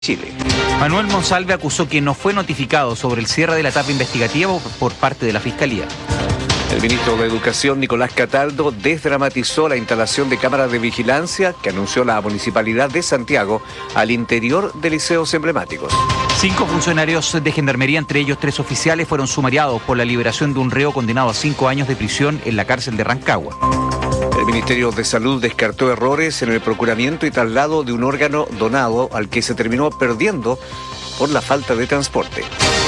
Chile. Manuel Monsalve acusó que no fue notificado sobre el cierre de la etapa investigativa por parte de la Fiscalía. El ministro de Educación, Nicolás Cataldo, desdramatizó la instalación de cámaras de vigilancia que anunció la Municipalidad de Santiago al interior de liceos emblemáticos. 5 funcionarios de Gendarmería, entre ellos 3 oficiales, fueron sumariados por la liberación de un reo condenado a 5 años de prisión en la cárcel de Rancagua. El Ministerio de Salud descartó errores en el procuramiento y traslado de un órgano donado al que se terminó perdiendo por la falta de transporte.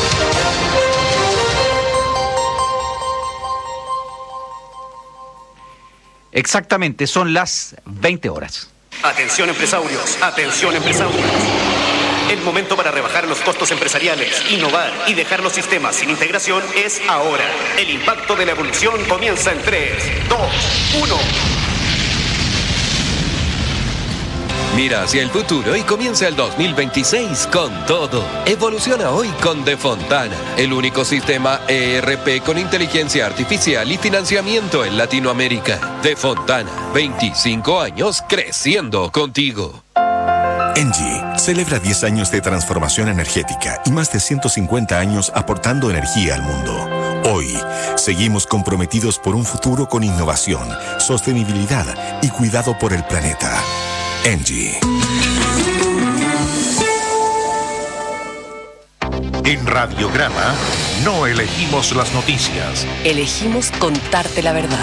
Exactamente, son las 20 horas. Atención empresarios, atención empresarios. El momento para rebajar los costos empresariales, innovar y dejar los sistemas sin integración es ahora. El impacto de la evolución comienza en 3, 2, 1. Mira hacia el futuro y comienza el 2026 con todo. Evoluciona hoy con Defontana, el único sistema ERP con inteligencia artificial y financiamiento en Latinoamérica. Defontana, 25 años creciendo contigo. ENGIE celebra 10 años de transformación energética y más de 150 años aportando energía al mundo. Hoy, seguimos comprometidos por un futuro con innovación, sostenibilidad y cuidado por el planeta. ENGIE. En Radiograma no elegimos las noticias. Elegimos contarte la verdad.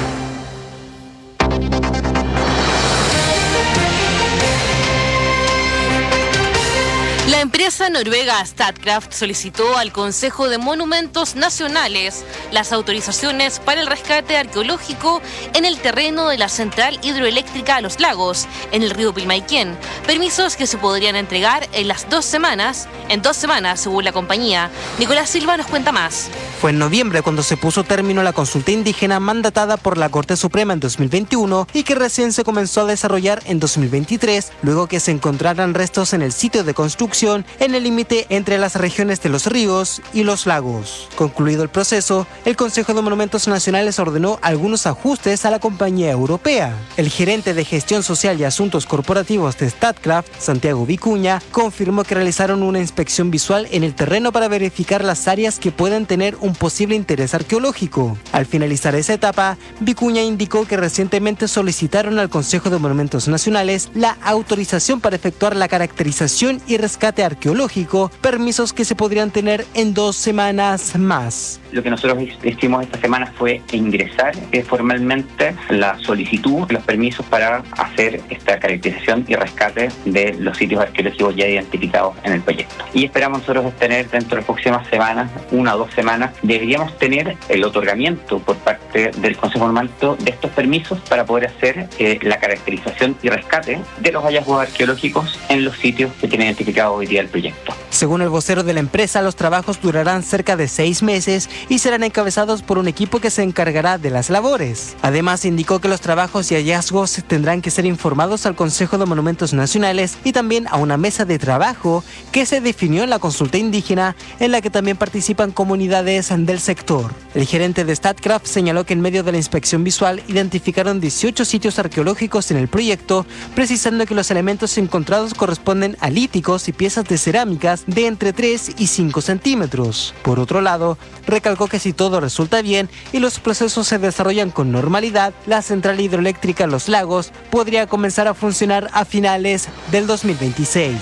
La empresa noruega Statkraft solicitó al Consejo de Monumentos Nacionales las autorizaciones para el rescate arqueológico en el terreno de la central hidroeléctrica Los Lagos, en el río Pilmaiquén. Permisos que se podrían entregar en 2 semanas, según la compañía. Nicolás Silva nos cuenta más. Fue en noviembre cuando se puso término a la consulta indígena mandatada por la Corte Suprema en 2021 y que recién se comenzó a desarrollar en 2023, luego que se encontraran restos en el sitio de construcción en el límite entre las regiones de los ríos y los lagos. Concluido el proceso, el Consejo de Monumentos Nacionales ordenó algunos ajustes a la compañía europea. El gerente de Gestión Social y Asuntos Corporativos de Statkraft, Santiago Vicuña, confirmó que realizaron una inspección visual en el terreno para verificar las áreas que pueden tener un posible interés arqueológico. Al finalizar esa etapa, Vicuña indicó que recientemente solicitaron al Consejo de Monumentos Nacionales la autorización para efectuar la caracterización y rescate arqueológico, permisos que se podrían tener en 2 semanas más. Lo que nosotros hicimos esta semana fue ingresar formalmente la solicitud, los permisos para hacer esta caracterización y rescate de los sitios arqueológicos ya identificados en el proyecto. Y esperamos nosotros tener dentro de las próximas semanas, 1 o 2 semanas, deberíamos tener el otorgamiento por parte del Consejo de Monumentos de estos permisos para poder hacer la caracterización y rescate de los hallazgos arqueológicos en los sitios que tiene identificado hoy día el proyecto. Según el vocero de la empresa, los trabajos durarán cerca de 6 meses y serán encabezados por un equipo que se encargará de las labores. Además, indicó que los trabajos y hallazgos tendrán que ser informados al Consejo de Monumentos Nacionales y también a una mesa de trabajo que se definió en la consulta indígena, en la que también participan comunidades del sector. El gerente de Statkraft señaló que en medio de la inspección visual identificaron 18 sitios arqueológicos en el proyecto, precisando que los elementos encontrados corresponden a líticos y piezas de cerámicas de entre 3 y 5 centímetros. Por otro lado, recalcó que si todo resulta bien y los procesos se desarrollan con normalidad, la central hidroeléctrica Los Lagos podría comenzar a funcionar a finales del 2026.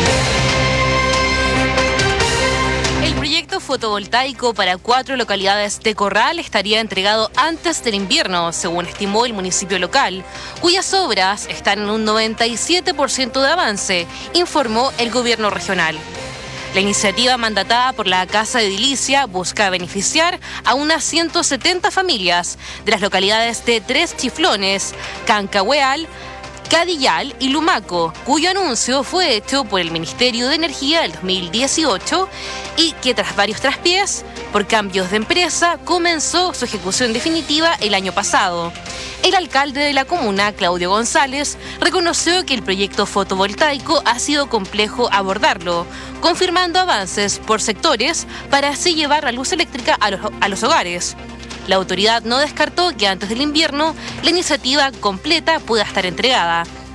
El proyecto fotovoltaico para 4 localidades de Corral estaría entregado antes del invierno, según estimó el municipio local, cuyas obras están en un 97% de avance, informó el gobierno regional. La iniciativa mandatada por la Casa de Edilicia busca beneficiar a unas 170 familias de las localidades de Tres Chiflones, Cancahueal, Cadillal y Lumaco, cuyo anuncio fue hecho por el Ministerio de Energía en 2018 y que tras varios traspiés por cambios de empresa comenzó su ejecución definitiva el año pasado. El alcalde de la comuna, Claudio González, reconoció que el proyecto fotovoltaico ha sido complejo abordarlo, confirmando avances por sectores para así llevar la luz eléctrica a los hogares. La autoridad no descartó que antes del invierno la iniciativa completa pueda estar entregada.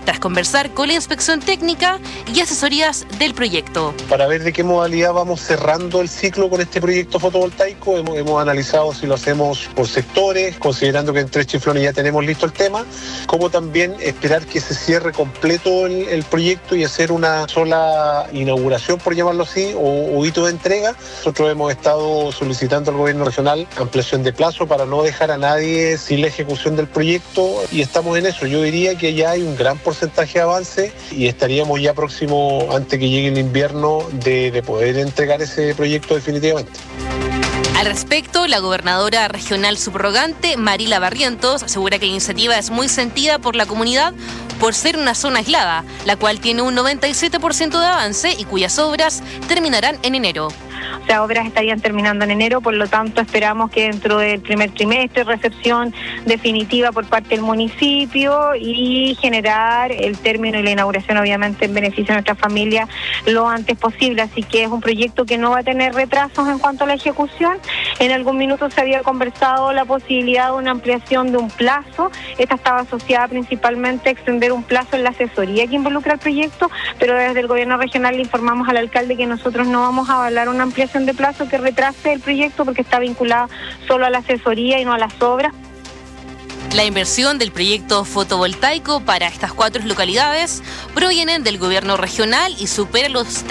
tras conversar con la inspección técnica y asesorías del proyecto. Para ver de qué modalidad vamos cerrando el ciclo con este proyecto fotovoltaico, hemos analizado si lo hacemos por sectores, considerando que en Tres Chiflones ya tenemos listo el tema, como también esperar que se cierre completo el proyecto y hacer una sola inauguración, por llamarlo así, o hito de entrega. Nosotros hemos estado solicitando al gobierno regional ampliación de plazo para no dejar a nadie sin la ejecución del proyecto y estamos en eso. Yo diría que ya hay un gran porcentaje de avance y estaríamos ya próximo, antes que llegue el invierno, de poder entregar ese proyecto definitivamente. Al respecto, la gobernadora regional subrogante, Marila Barrientos, asegura que la iniciativa es muy sentida por la comunidad por ser una zona aislada, la cual tiene un 97% de avance y cuyas obras terminarán en enero. O sea, obras estarían terminando en enero, por lo tanto esperamos que dentro del primer trimestre recepción definitiva por parte del municipio y generar el término y la inauguración obviamente en beneficio de nuestra familia lo antes posible, así que es un proyecto que no va a tener retrasos en cuanto a la ejecución. En algún minuto se había conversado la posibilidad de una ampliación de un plazo, esta estaba asociada principalmente a extender un plazo en la asesoría que involucra el proyecto, pero desde el gobierno regional le informamos al alcalde que nosotros no vamos a avalar una ampliación de plazo que retrase el proyecto porque está vinculado solo a la asesoría y no a las obras. La inversión del proyecto fotovoltaico para estas 4 localidades provienen del gobierno regional y supera los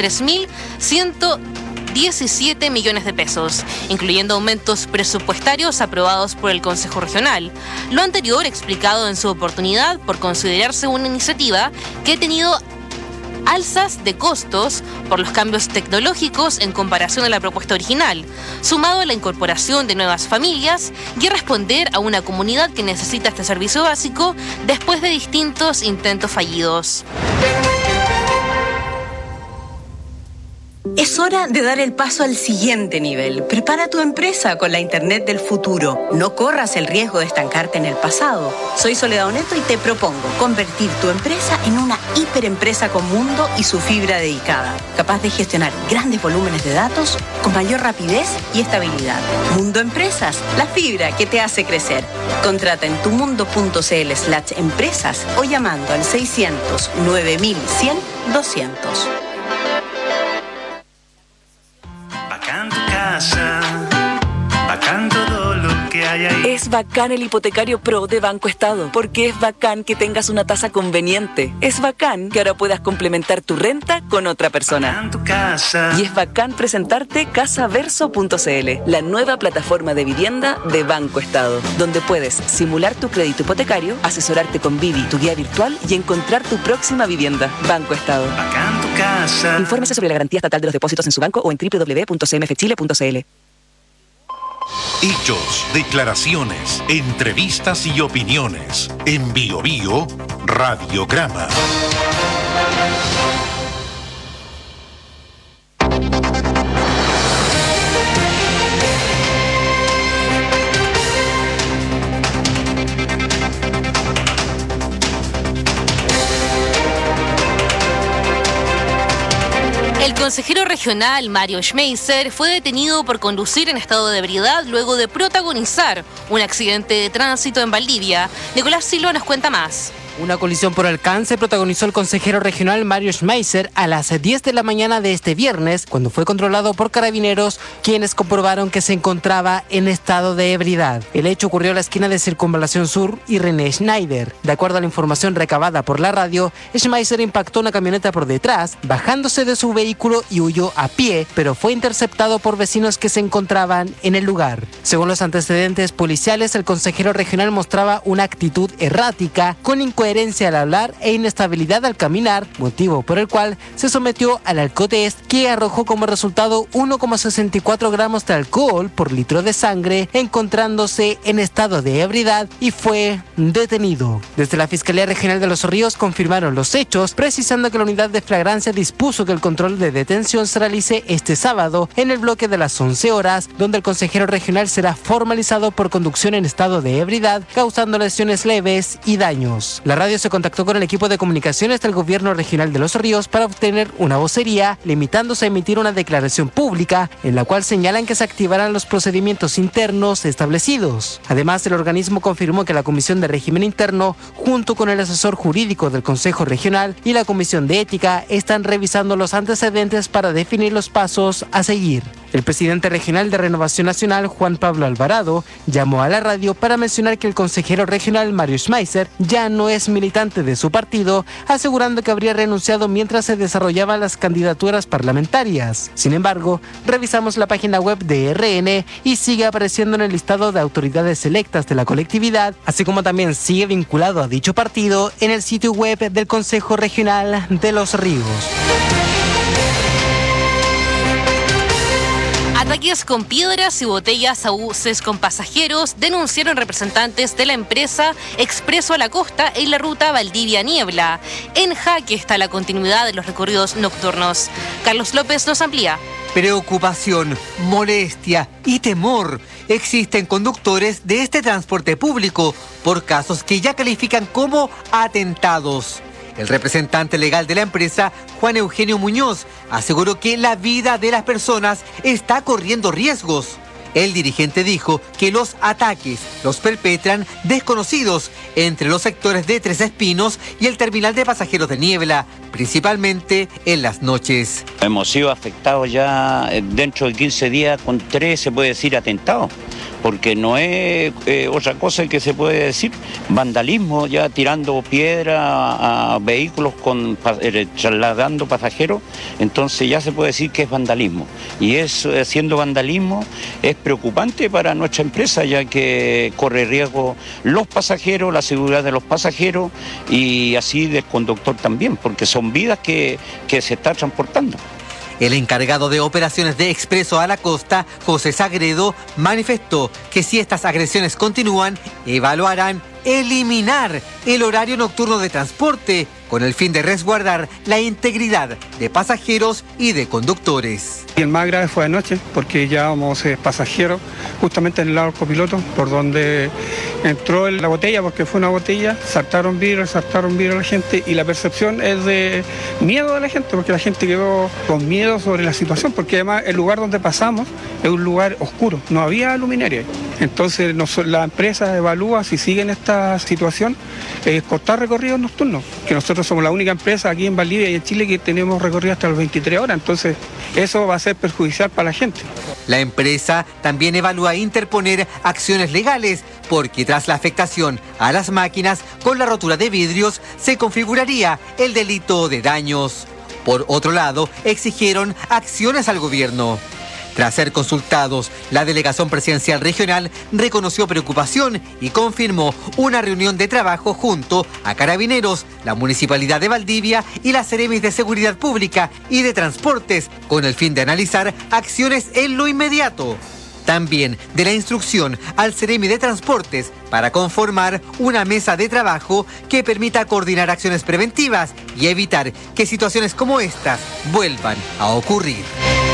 3.117 millones de pesos, incluyendo aumentos presupuestarios aprobados por el Consejo Regional. Lo anterior explicado en su oportunidad por considerarse una iniciativa que ha tenido alzas de costos por los cambios tecnológicos en comparación a la propuesta original, sumado a la incorporación de nuevas familias y a responder a una comunidad que necesita este servicio básico después de distintos intentos fallidos. Es hora de dar el paso al siguiente nivel. Prepara tu empresa con la Internet del futuro. No corras el riesgo de estancarte en el pasado. Soy Soledad Oneto y te propongo convertir tu empresa en una hiperempresa con mundo y su fibra dedicada, capaz de gestionar grandes volúmenes de datos con mayor rapidez y estabilidad. Mundo Empresas, la fibra que te hace crecer. Contrata en tumundo.cl/empresas o llamando al 600 9100 200. Bacán tu casa, bacán todo lo que hay ahí. Es bacán el hipotecario Pro de Banco Estado, porque es bacán que tengas una tasa conveniente. Es bacán que ahora puedas complementar tu renta con otra persona. Bacán tu casa. Y es bacán presentarte Casaverso.cl, la nueva plataforma de vivienda de Banco Estado, donde puedes simular tu crédito hipotecario, asesorarte con Vivi, tu guía virtual, y encontrar tu próxima vivienda. Banco Estado. Bacán tu casa. Infórmese sobre la garantía estatal de los depósitos en su banco o en www.cmfchile.cl. Hechos, declaraciones, entrevistas y opiniones. En Bio Bio, Radiograma. El consejero regional Mario Schmeiser fue detenido por conducir en estado de ebriedad luego de protagonizar un accidente de tránsito en Valdivia. Nicolás Silva nos cuenta más. Una colisión por alcance protagonizó el consejero regional Mario Schmeiser a las 10 de la mañana de este viernes, cuando fue controlado por carabineros, quienes comprobaron que se encontraba en estado de ebriedad. El hecho ocurrió a la esquina de Circunvalación Sur y René Schneider. De acuerdo a la información recabada por la radio, Schmeiser impactó una camioneta por detrás, bajándose de su vehículo y huyó a pie, pero fue interceptado por vecinos que se encontraban en el lugar. Según los antecedentes policiales, el consejero regional mostraba una actitud errática, con incoherencia al hablar e inestabilidad al caminar, motivo por el cual se sometió al alcotest, que arrojó como resultado 1,64 gramos de alcohol por litro de sangre, encontrándose en estado de ebriedad, y fue detenido. Desde la Fiscalía Regional de Los Ríos confirmaron los hechos, precisando que la unidad de flagrancia dispuso que el control de detención se realice este sábado en el bloque de las 11 horas, donde el consejero regional será formalizado por conducción en estado de ebriedad, causando lesiones leves y daños. La radio se contactó con el equipo de comunicaciones del gobierno regional de Los Ríos para obtener una vocería, limitándose a emitir una declaración pública en la cual señalan que se activarán los procedimientos internos establecidos. Además, el organismo confirmó que la Comisión de Régimen Interno, junto con el asesor jurídico del Consejo Regional y la Comisión de Ética, están revisando los antecedentes para definir los pasos a seguir. El presidente regional de Renovación Nacional, Juan Pablo Alvarado, llamó a la radio para mencionar que el consejero regional, Mario Schmeiser, ya no es militante de su partido, asegurando que habría renunciado mientras se desarrollaban las candidaturas parlamentarias. Sin embargo, revisamos la página web de RN y sigue apareciendo en el listado de autoridades electas de la colectividad, así como también sigue vinculado a dicho partido en el sitio web del Consejo Regional de Los Ríos. Ataques con piedras y botellas a buses con pasajeros denunciaron representantes de la empresa Expreso a la Costa en la ruta Valdivia-Niebla. En jaque está la continuidad de los recorridos nocturnos. Carlos López nos amplía. Preocupación, molestia y temor existen conductores de este transporte público por casos que ya califican como atentados. El representante legal de la empresa, Juan Eugenio Muñoz, aseguró que la vida de las personas está corriendo riesgos. El dirigente dijo que los ataques los perpetran desconocidos entre los sectores de Tres Espinos y el terminal de pasajeros de Niebla, principalmente en las noches. Hemos sido afectados ya dentro de 15 días con 3, se puede decir, atentados. Porque no es otra cosa que se puede decir vandalismo, ya tirando piedra a vehículos trasladando pasajeros, entonces ya se puede decir que es vandalismo. Y eso, siendo vandalismo, es preocupante para nuestra empresa, ya que corre riesgo los pasajeros, la seguridad de los pasajeros y así del conductor también, porque son vidas que se está transportando. El encargado de operaciones de Expreso a la Costa, José Sagredo, manifestó que si estas agresiones continúan, evaluarán eliminar el horario nocturno de transporte con el fin de resguardar la integridad de pasajeros y de conductores. Y el más grave fue anoche, porque llevábamos pasajeros justamente en el lado del copiloto, por donde entró la botella, porque fue una botella, saltaron vidrio a la gente, y la percepción es de miedo de la gente, porque la gente quedó con miedo sobre la situación, porque además el lugar donde pasamos es un lugar oscuro, no había luminaria. Entonces la empresa evalúa si siguen esta situación, cortar recorridos nocturnos, que nosotros somos la única empresa aquí en Valdivia y en Chile que tenemos recorrido hasta las 23 horas, entonces eso va a ser perjudicial para la gente. La empresa también evalúa interponer acciones legales, porque tras la afectación a las máquinas con la rotura de vidrios se configuraría el delito de daños. Por otro lado, exigieron acciones al gobierno. Tras ser consultados, la Delegación Presidencial Regional reconoció preocupación y confirmó una reunión de trabajo junto a Carabineros, la Municipalidad de Valdivia y las Seremis de Seguridad Pública y de Transportes, con el fin de analizar acciones en lo inmediato. También de la instrucción al Seremi de Transportes para conformar una mesa de trabajo que permita coordinar acciones preventivas y evitar que situaciones como estas vuelvan a ocurrir.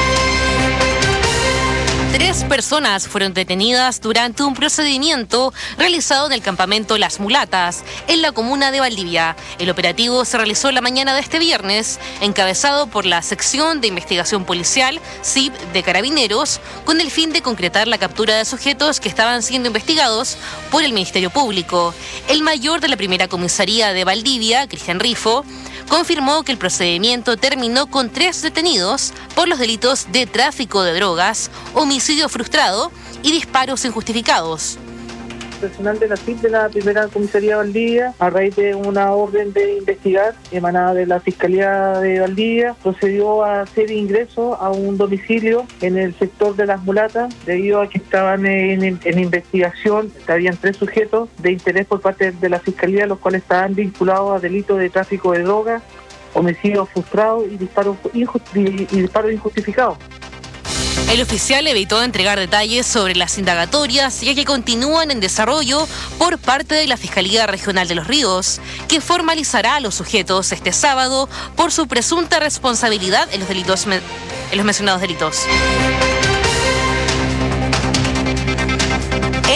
3 personas fueron detenidas durante un procedimiento realizado en el campamento Las Mulatas, en la comuna de Valdivia. El operativo se realizó la mañana de este viernes, encabezado por la Sección de Investigación Policial, SIP de Carabineros, con el fin de concretar la captura de sujetos que estaban siendo investigados por el Ministerio Público. El mayor de la primera comisaría de Valdivia, Cristian Rifo, confirmó que el procedimiento terminó con 3 detenidos por los delitos de tráfico de drogas, homicidio frustrado y disparos injustificados. Personal de la CIP de la primera comisaría de Valdivia, a raíz de una orden de investigar emanada de la Fiscalía de Valdivia, procedió a hacer ingreso a un domicilio en el sector de Las Mulatas, debido a que estaban en investigación. Habían 3 sujetos de interés por parte de la Fiscalía, los cuales estaban vinculados a delitos de tráfico de drogas, homicidio frustrado y disparos injustificados. El oficial evitó entregar detalles sobre las indagatorias, ya que continúan en desarrollo por parte de la Fiscalía Regional de Los Ríos, que formalizará a los sujetos este sábado por su presunta responsabilidad en los mencionados delitos.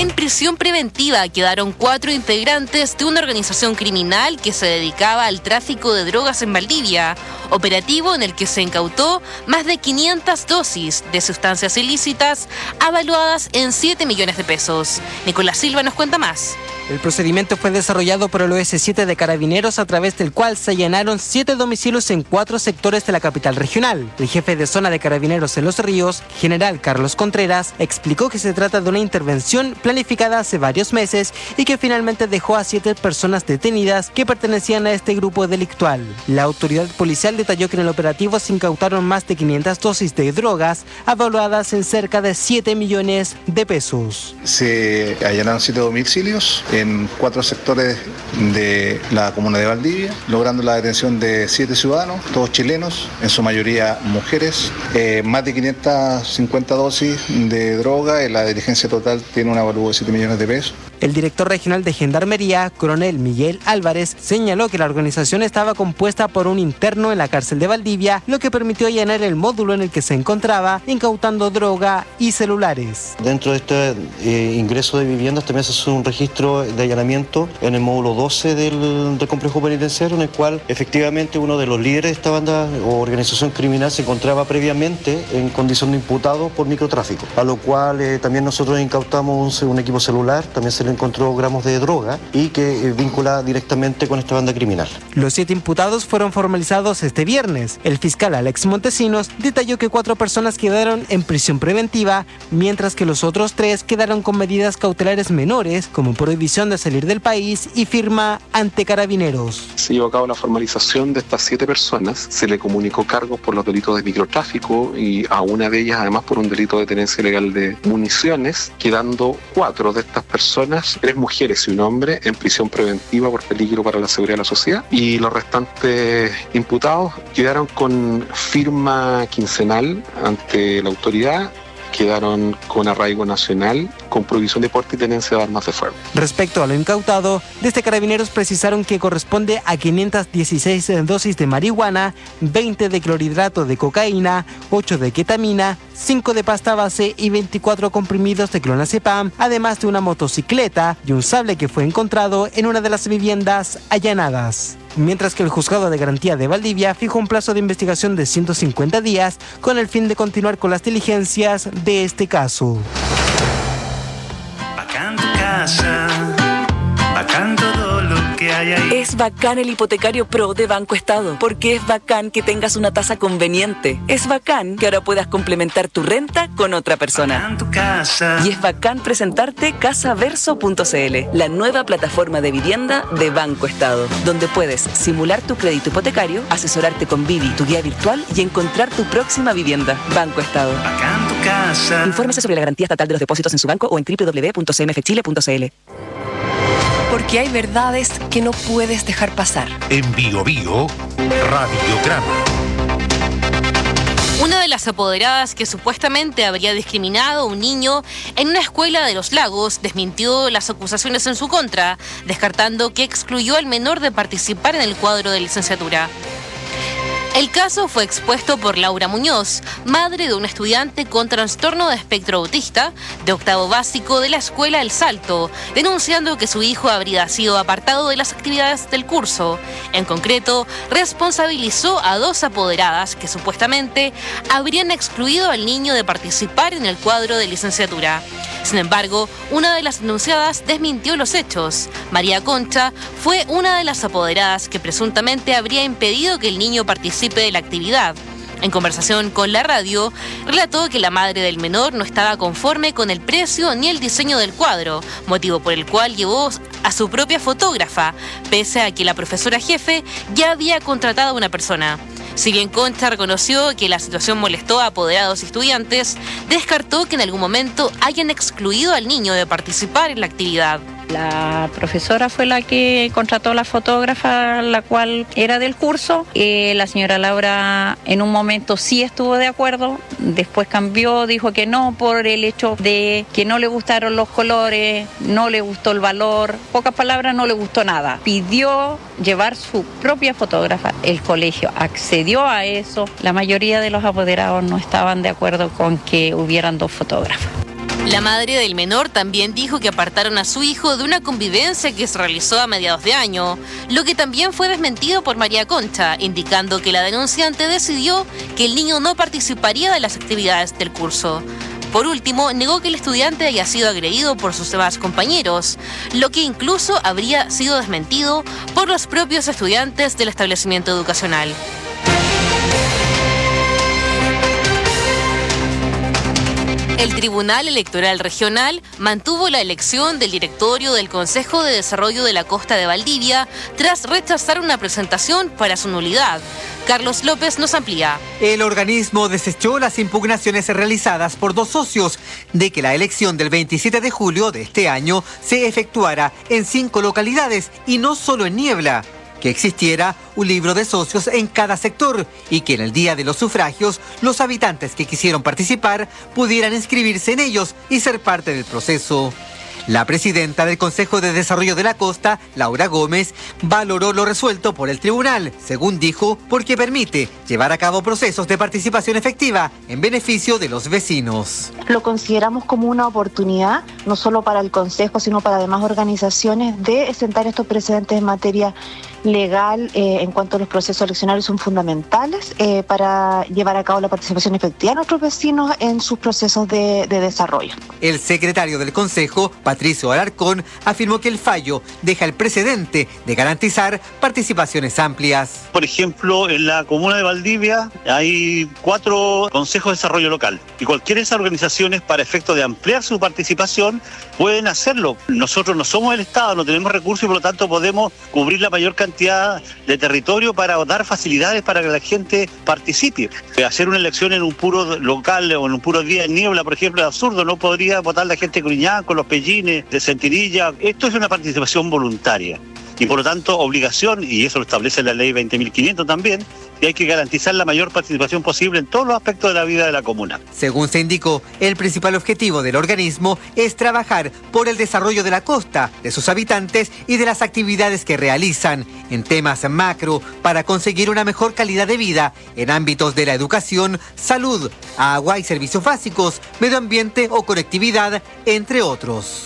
En prisión preventiva quedaron 4 integrantes de una organización criminal que se dedicaba al tráfico de drogas en Valdivia, operativo en el que se incautó más de 500 dosis de sustancias ilícitas avaluadas en 7 millones de pesos. Nicolás Silva nos cuenta más. El procedimiento fue desarrollado por el OS7 de Carabineros, a través del cual se allanaron 7 domicilios en 4 sectores de la capital regional. El jefe de zona de Carabineros en Los Ríos, general Carlos Contreras, explicó que se trata de una intervención planificada hace varios meses y que finalmente dejó a 7 personas detenidas que pertenecían a este grupo delictual. La autoridad policial detalló que en el operativo se incautaron más de 500 dosis de drogas avaluadas en cerca de 7 millones de pesos. Se allanaron 7 domicilios en 4 sectores de la comuna de Valdivia, logrando la detención de 7 ciudadanos, todos chilenos, en su mayoría mujeres, más de 550 dosis de droga. La diligencia total tiene un avalúo de 7 millones de pesos. El director regional de Gendarmería, coronel Miguel Álvarez, señaló que la organización estaba compuesta por un interno en la cárcel de Valdivia, lo que permitió allanar el módulo en el que se encontraba, incautando droga y celulares. Dentro de este ingreso de viviendas también se hace un registro de allanamiento en el módulo 12 del complejo penitenciario, en el cual efectivamente uno de los líderes de esta banda o organización criminal se encontraba previamente en condición de imputado por microtráfico, a lo cual también nosotros incautamos un equipo celular, también se le encontró gramos de droga y que vincula directamente con esta banda criminal. Los 7 imputados fueron formalizados este viernes. El fiscal Alex Montesinos detalló que 4 personas quedaron en prisión preventiva, mientras que los otros 3 quedaron con medidas cautelares menores, como prohibición de salir del país y firma ante Carabineros. Se llevó a cabo la formalización de estas 7 personas. Se le comunicó cargos por los delitos de microtráfico y a una de ellas además por un delito de tenencia ilegal de municiones, quedando 4 de estas personas, 3 mujeres y un hombre, en prisión preventiva por peligro para la seguridad de la sociedad, y los restantes imputados quedaron con firma quincenal ante la autoridad, quedaron con arraigo nacional, con prohibición de porte y tenencia de armas de fuego. Respecto a lo incautado, desde Carabineros precisaron que corresponde a 516 dosis de marihuana, 20 de clorhidrato de cocaína, 8 de ketamina, 5 de pasta base y 24 comprimidos de clonazepam, además de una motocicleta y un sable que fue encontrado en una de las viviendas allanadas. Mientras que el Juzgado de Garantía de Valdivia fijó un plazo de investigación de 150 días con el fin de continuar con las diligencias de este caso. Bacán tu casa, bacán todo lo que hay ahí. Es bacán el hipotecario Pro de Banco Estado, porque es bacán que tengas una tasa conveniente. Es bacán que ahora puedas complementar tu renta con otra persona. Bacán tu casa. Y es bacán presentarte casaverso.cl, la nueva plataforma de vivienda de Banco Estado, donde puedes simular tu crédito hipotecario, asesorarte con Vivi, tu guía virtual, y encontrar tu próxima vivienda. Banco Estado. Bacán tu casa. Infórmese sobre la garantía estatal de los depósitos en su banco o en www.cmfchile.cl. Porque hay verdades que no puedes dejar pasar. En Bio Bio, Radiograma. Una de las apoderadas que supuestamente habría discriminado a un niño en una escuela de Los Lagos desmintió las acusaciones en su contra, descartando que excluyó al menor de participar en el cuadro de licenciatura. El caso fue expuesto por Laura Muñoz, madre de un estudiante con trastorno de espectro autista de octavo básico de la escuela El Salto, denunciando que su hijo habría sido apartado de las actividades del curso. En concreto, responsabilizó a 2 apoderadas que supuestamente habrían excluido al niño de participar en el cuadro de licenciatura. Sin embargo, una de las denunciadas desmintió los hechos. María Concha fue una de las apoderadas que presuntamente habría impedido que el niño participe de la actividad. En conversación con la radio, relató que la madre del menor no estaba conforme con el precio ni el diseño del cuadro, motivo por el cual llevó a su propia fotógrafa, pese a que la profesora jefe ya había contratado a una persona. Si bien Concha reconoció que la situación molestó a apoderados y estudiantes, descartó que en algún momento hayan excluido al niño de participar en la actividad. La profesora fue la que contrató a la fotógrafa, la cual era del curso. La señora Laura en un momento sí estuvo de acuerdo, después cambió, dijo que no por el hecho de que no le gustaron los colores, no le gustó el valor, pocas palabras, no le gustó nada. Pidió llevar su propia fotógrafa, el colegio accedió a eso. La mayoría de los apoderados no estaban de acuerdo con que hubieran 2 fotógrafas. La madre del menor también dijo que apartaron a su hijo de una convivencia que se realizó a mediados de año, lo que también fue desmentido por María Concha, indicando que la denunciante decidió que el niño no participaría de las actividades del curso. Por último, negó que el estudiante haya sido agredido por sus demás compañeros, lo que incluso habría sido desmentido por los propios estudiantes del establecimiento educacional. El Tribunal Electoral Regional mantuvo la elección del directorio del Consejo de Desarrollo de la Costa de Valdivia tras rechazar una presentación para su nulidad. Carlos López nos amplía. El organismo desechó las impugnaciones realizadas por 2 socios de que la elección del 27 de julio de este año se efectuara en 5 localidades y no solo en Niebla, que existiera un libro de socios en cada sector y que en el día de los sufragios los habitantes que quisieron participar pudieran inscribirse en ellos y ser parte del proceso. La presidenta del Consejo de Desarrollo de la Costa, Laura Gómez, valoró lo resuelto por el tribunal, según dijo, porque permite llevar a cabo procesos de participación efectiva en beneficio de los vecinos. Lo consideramos como una oportunidad, no solo para el Consejo, sino para demás organizaciones, de sentar estos precedentes en materia legal en cuanto a los procesos eleccionarios son fundamentales para llevar a cabo la participación efectiva de nuestros vecinos en sus procesos de desarrollo. El secretario del Consejo, Patricio Alarcón, afirmó que el fallo deja el precedente de garantizar participaciones amplias. Por ejemplo, en la comuna de Valdivia hay 4 consejos de desarrollo local y cualquiera de esas organizaciones, para efecto de ampliar su participación, pueden hacerlo. Nosotros no somos el Estado, no tenemos recursos y por lo tanto podemos cubrir la mayor cantidad de territorio para dar facilidades para que la gente participe. Hacer una elección en un puro local o en un puro día en Niebla, por ejemplo, es absurdo. No podría votar la gente de Cruñán, Los Pellines, de Centinilla. Esto es una participación voluntaria y por lo tanto obligación, y eso lo establece la ley 20.500 también, que hay que garantizar la mayor participación posible en todos los aspectos de la vida de la comuna. Según se indicó, el principal objetivo del organismo es trabajar por el desarrollo de la costa, de sus habitantes y de las actividades que realizan en temas macro para conseguir una mejor calidad de vida en ámbitos de la educación, salud, agua y servicios básicos, medio ambiente o conectividad, entre otros.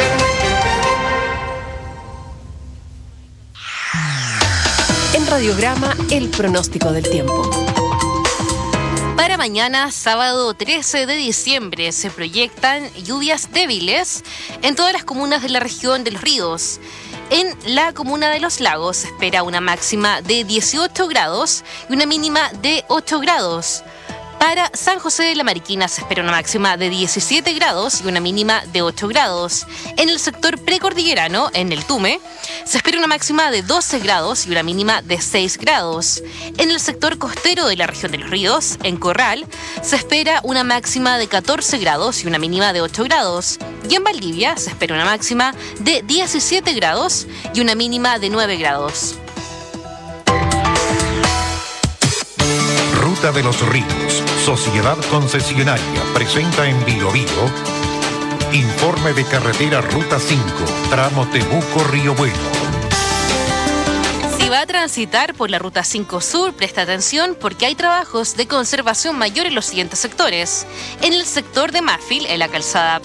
En Radiograma, el pronóstico del tiempo. Para mañana, sábado 13 de diciembre, se proyectan lluvias débiles en todas las comunas de la región de Los Ríos. En la comuna de Los Lagos se espera una máxima de 18 grados y una mínima de 8 grados. Para San José de la Mariquina se espera una máxima de 17 grados y una mínima de 8 grados. En el sector precordillerano, en el Tume, se espera una máxima de 12 grados y una mínima de 6 grados. En el sector costero de la región de Los Ríos, en Corral, se espera una máxima de 14 grados y una mínima de 8 grados. Y en Valdivia se espera una máxima de 17 grados y una mínima de 9 grados. Ruta de los Ríos, Sociedad Concesionaria, presenta en Bio Bio informe de carretera Ruta 5, tramo Temuco-Río Bueno. Si va a transitar por la Ruta 5 Sur, presta atención porque hay trabajos de conservación mayor en los siguientes sectores. En el sector de Mafil, en la calzada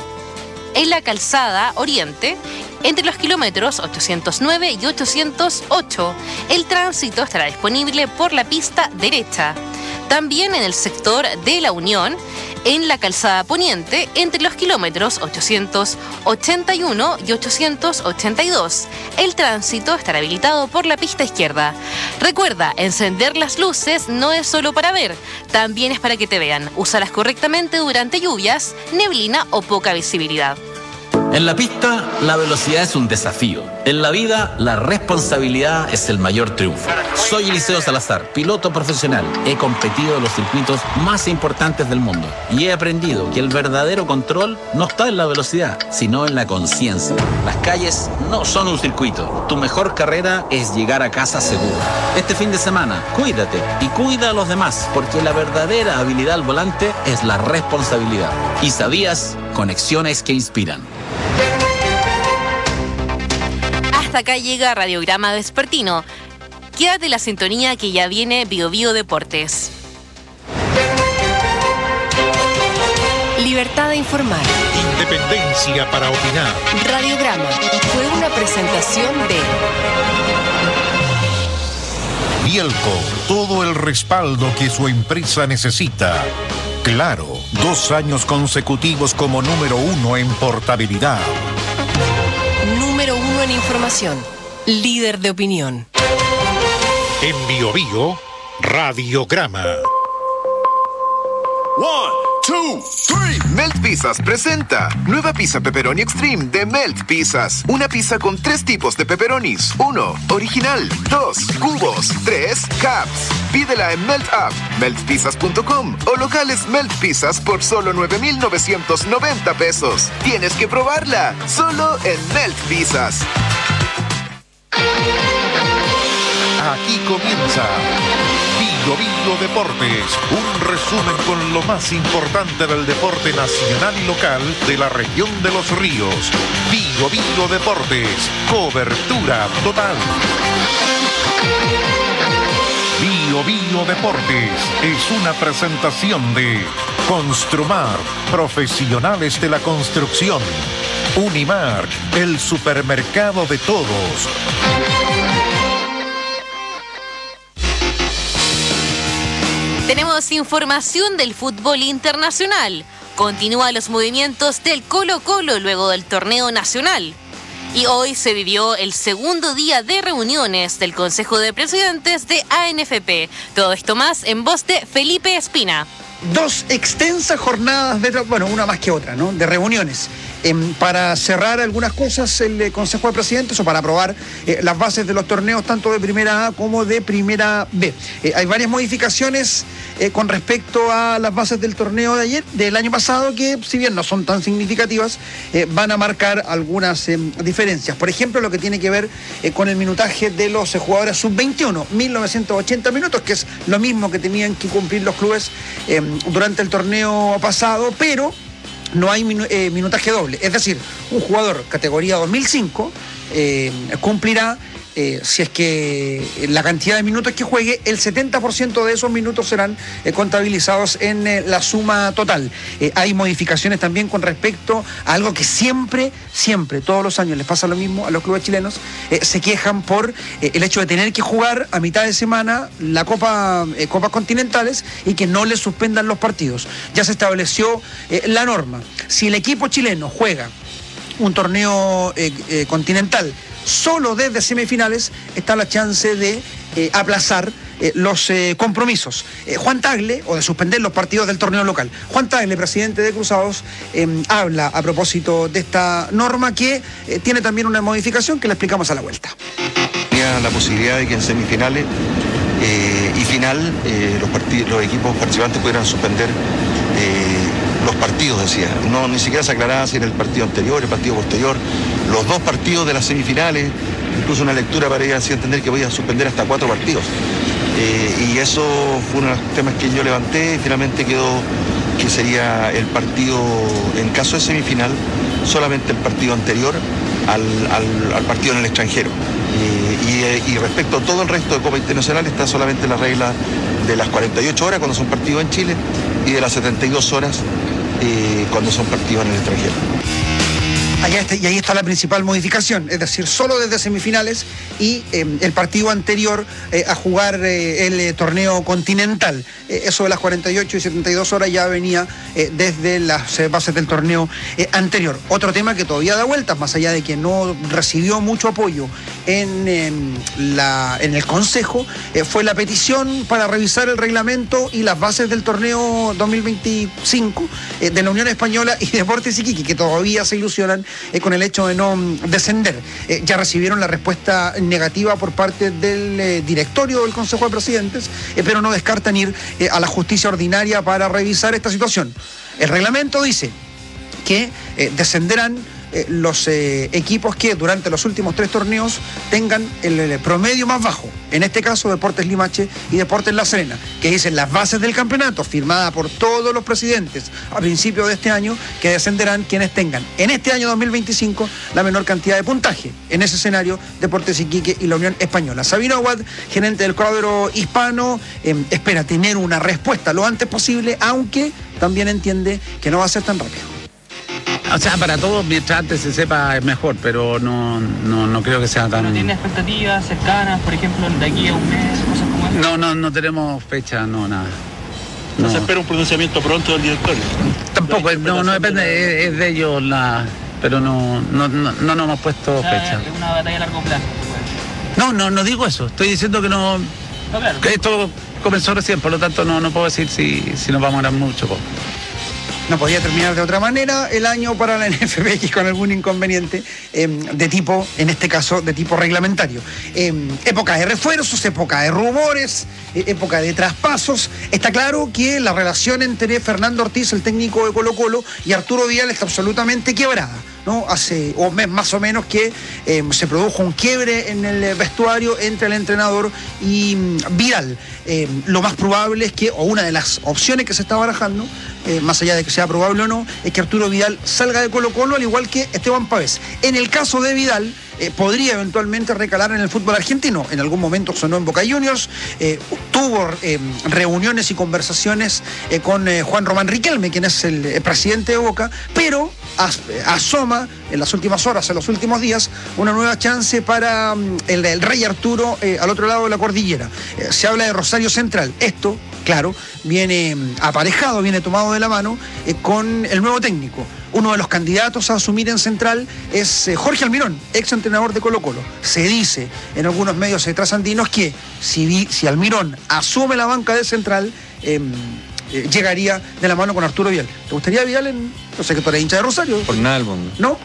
Oriente, entre los kilómetros 809 y 808, el tránsito estará disponible por la pista derecha. También en el sector de La Unión, en la calzada Poniente, entre los kilómetros 881 y 882, el tránsito estará habilitado por la pista izquierda. Recuerda, encender las luces no es solo para ver, también es para que te vean. Úsalas correctamente durante lluvias, neblina o poca visibilidad. En la pista, la velocidad es un desafío. En la vida, la responsabilidad es el mayor triunfo. Soy Eliseo Salazar, piloto profesional. He competido en los circuitos más importantes del mundo y he aprendido que el verdadero control no está en la velocidad, sino en la conciencia. Las calles no son un circuito. Tu mejor carrera es llegar a casa seguro. Este fin de semana, cuídate y cuida a los demás, porque la verdadera habilidad al volante es la responsabilidad. ¿Y sabías? Conexiones que inspiran. Hasta acá llega Radiograma Vespertino. Quédate en la sintonía que ya viene Bio Bio Deportes. Libertad de informar. Independencia para opinar. Radiograma fue una presentación de Bielco, todo el respaldo que su empresa necesita. Claro, 2 años consecutivos como número 1 en portabilidad. Número 1 en información. Líder de opinión. En Bio Bio, Radiograma. 1, 2, 3. Melt Pizzas presenta nueva pizza pepperoni extreme de Melt Pizzas. Una pizza con 3 tipos de pepperonis. 1, original. 2, cubos. 3, cups. Pídela en Melt App, meltpizzas.com o locales Melt Pizzas por solo 9,990 pesos. Tienes que probarla, solo en Melt Pizzas. Aquí comienza Bio Bio Deportes, un resumen con lo más importante del deporte nacional y local de la región de Los Ríos. Bio Bio Deportes, cobertura total. Bio Bio Deportes es una presentación de Construmar, profesionales de la construcción. Unimark, el supermercado de todos. Tenemos información del fútbol internacional. Continúan los movimientos del Colo-Colo luego del torneo nacional. Y hoy se vivió el segundo día de reuniones del Consejo de Presidentes de ANFP. Todo esto más en voz de Felipe Espina. 2 extensas jornadas, una más que otra, ¿no? De reuniones. Para cerrar algunas cosas el Consejo de Presidentes o para aprobar las bases de los torneos tanto de Primera A como de Primera B. Hay varias modificaciones con respecto a las bases del torneo de ayer, del año pasado, que si bien no son tan significativas, van a marcar algunas diferencias. Por ejemplo, lo que tiene que ver con el minutaje de los jugadores sub-21, 1980 minutos, que es lo mismo que tenían que cumplir los clubes durante el torneo pasado, pero no hay minutaje doble. Es decir, un jugador categoría 2005 cumplirá, si es que la cantidad de minutos que juegue, el 70% de esos minutos serán contabilizados en la suma total. Hay modificaciones también con respecto a algo que siempre, todos los años les pasa lo mismo a los clubes chilenos. Se quejan por el hecho de tener que jugar a mitad de semana la Copas Continentales y que no les suspendan los partidos. Ya se estableció la norma. Si el equipo chileno juega un torneo continental solo desde semifinales, está la chance de aplazar los compromisos. Juan Tagle, o de suspender los partidos del torneo local. Juan Tagle, presidente de Cruzados, habla a propósito de esta norma que tiene también una modificación que le explicamos a la vuelta. Tenía la posibilidad de que en semifinales y final los equipos participantes pudieran suspender los partidos, decía. No, ni siquiera se aclaraba si era el partido anterior, el partido posterior, los 2 partidos de las semifinales, incluso una lectura para ir así a entender que podía suspender hasta 4 partidos. Y eso fue uno de los temas que yo levanté y finalmente quedó que sería el partido, en caso de semifinal, solamente el partido anterior al partido en el extranjero. Y respecto a todo el resto de Copa Internacional está solamente la regla de las 48 horas cuando son partidos en Chile y de las 72 horas cuando son partidos en el extranjero. Y ahí está la principal modificación, es decir, solo desde semifinales y el partido anterior a jugar el torneo continental. Eso de las 48 y 72 horas ya venía desde las bases del torneo anterior. Otro tema que todavía da vueltas, más allá de que no recibió mucho apoyo en el Consejo, fue la petición para revisar el reglamento y las bases del torneo 2025 de la Unión Española y Deportes Iquique, que todavía se ilusionan con el hecho de no descender. Ya recibieron la respuesta negativa por parte del directorio del Consejo de Presidentes, pero no descartan ir a la justicia ordinaria para revisar esta situación. El reglamento dice que descenderán los equipos que durante los últimos 3 torneos tengan el promedio más bajo. En este caso, Deportes Limache y Deportes La Serena, que dicen las bases del campeonato, firmada por todos los presidentes a principios de este año, que descenderán quienes tengan en este año 2025 la menor cantidad de puntaje. En ese escenario, Deportes Iquique y la Unión Española. Sabino Aguad, gerente del cuadro hispano, espera tener una respuesta lo antes posible, aunque también entiende que no va a ser tan rápido. O sea, para todos, mientras antes se sepa es mejor, pero no creo que sea tan... ¿No tiene expectativas cercanas, por ejemplo, de aquí a un mes, cosas como eso? No tenemos fecha, nada. No se espera un pronunciamiento pronto del directorio. Tampoco, no depende, es de ellos pero no hemos puesto fecha. Es una batalla a largo plazo. No digo eso, estoy diciendo que no... No, claro. Que esto comenzó recién, por lo tanto no puedo decir si nos vamos a demorar mucho. No podía terminar de otra manera el año para la NFP con algún inconveniente de tipo, en este caso, de tipo reglamentario. Época de refuerzos, época de rumores, época de traspasos. Está claro que la relación entre Fernando Ortiz, el técnico de Colo-Colo, y Arturo Vidal está absolutamente quebrada, ¿no? Hace un mes más o menos que se produjo un quiebre en el vestuario entre el entrenador y Vidal. Lo más probable es que, o una de las opciones que se está barajando, más allá de que sea probable o no, es que Arturo Vidal salga de Colo-Colo, al igual que Esteban Pavés. En el caso de Vidal, podría eventualmente recalar en el fútbol argentino. En algún momento sonó en Boca Juniors, tuvo reuniones y conversaciones con Juan Román Riquelme, quien es el presidente de Boca, pero asoma en las últimas horas, en los últimos días, una nueva chance para el Rey Arturo al otro lado de la cordillera. Se habla de Rosario Central. Esto, claro, viene aparejado, viene tomado de la mano con el nuevo técnico. Uno de los candidatos a asumir en Central es Jorge Almirón, ex entrenador de Colo-Colo. Se dice en algunos medios trasandinos que si Almirón asume la banca de Central, llegaría de la mano con Arturo Vidal. ¿Te gustaría Vidal no sé, que tú eres hincha de Rosario? Por nada del mundo. ¿No?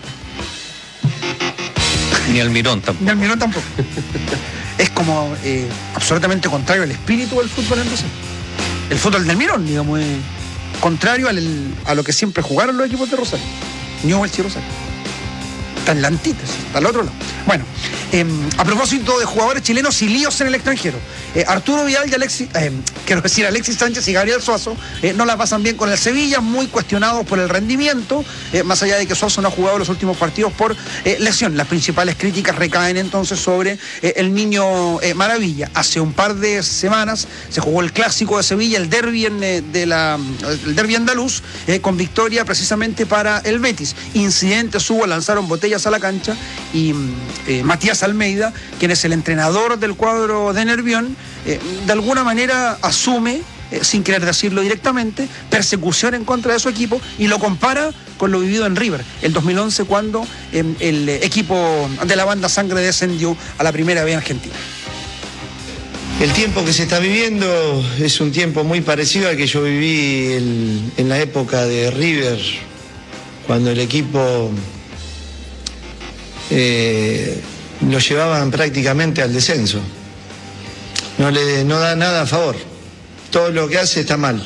Ni Almirón tampoco. Ni Almirón tampoco. Es como absolutamente contrario al espíritu del fútbol en Rosario. El fútbol de Almirón, digamos, es contrario a lo que siempre jugaron los equipos de Rosario. Newell's y Rosario. Está en la antítesis, está al otro lado. Bueno, a propósito de jugadores chilenos y líos en el extranjero, Arturo Vidal y Alexis Sánchez y Gabriel Suazo no la pasan bien con el Sevilla, muy cuestionados por el rendimiento, más allá de que Suazo no ha jugado los últimos partidos por lesión. Las principales críticas recaen entonces sobre el niño Maravilla. Hace un par de semanas se jugó el clásico de Sevilla, el derbi el derbi andaluz, con victoria precisamente para el Betis. Incidentes hubo, lanzaron botellas a la cancha y Matías Almeida, quien es el entrenador del cuadro de Nervión, de alguna manera asume, sin querer decirlo directamente, persecución en contra de su equipo y lo compara con lo vivido en River, el 2011, cuando el equipo de la banda Sangre descendió a la Primera B Argentina. El tiempo que se está viviendo es un tiempo muy parecido al que yo viví en la época de River, cuando el equipo lo llevaban prácticamente al descenso. No da nada a favor. Todo lo que hace está mal.